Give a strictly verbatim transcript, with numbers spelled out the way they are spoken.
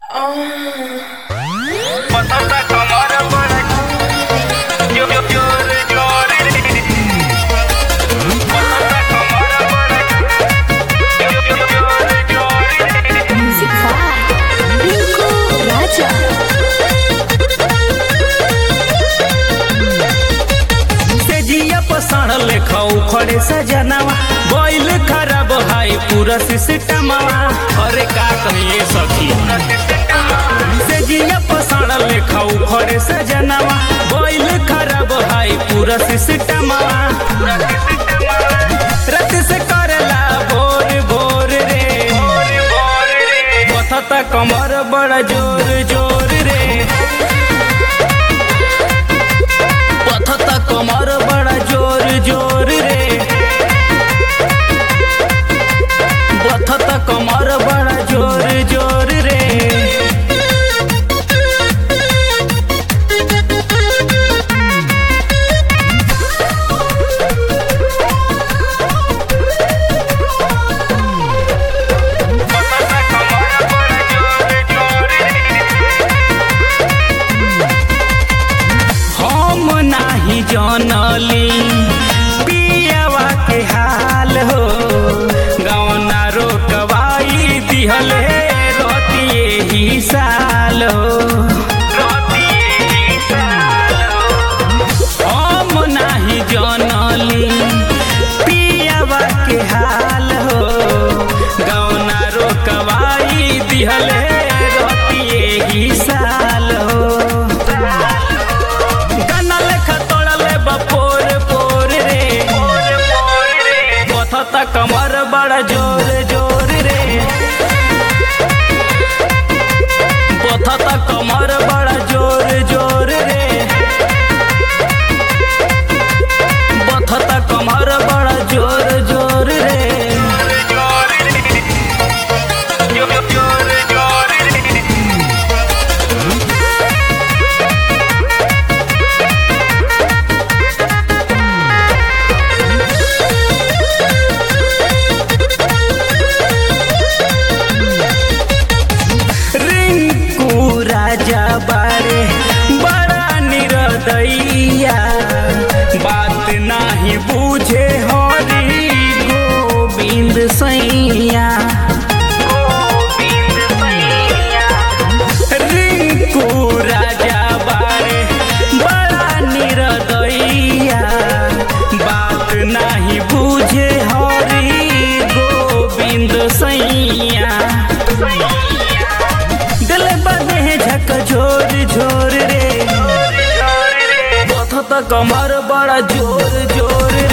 Patata kamara bara yo yo yo yo Patata kamara bara yo yo yo yo Music by Rinku Raja. सेजिया पसाड़ लेखा उखड़े सजनावा बैल खराब हाई पूरा सिस्टमवा। अरे का कहिए सखी, सेजिया पसाड़ लेखा उखड़े सजनावा बैल खराब हाई पूरा सिस्टमवा। रात से करेला भोर भोर रे, बथता कमर बड़ा जोर जोर रे, बथता कमर बड़ा जोर जोर रे, बथता कमर बड़ा जोर जोर रे। हम नाही जानली पियावा के हाल हो, गौना रोकवाई दिहल रोतिए ही साल हो। हम नाही जानली पियावा के हाल हो, गौना रोकवाई दिहल रोतिए ही साल हो। गाना लेखा तोड़ले बपोर पोर रे, बथता कमर बड़ा जोर जोर रे, बथता कमर बड़ा जोर जोर रे, बथता कमर बड़ा जोर जोर रे। रिंकू राजा बारे बड़ा निरदैया, बात नाही बूझे हरी गोविंद सैया। रिंकू राजा बारे बड़ा निरदैया, बात नाही बूझे हरी गोविंद सैया। दिल बने झक झोर झोर रे, बथता कमर बड़ा जोर जोर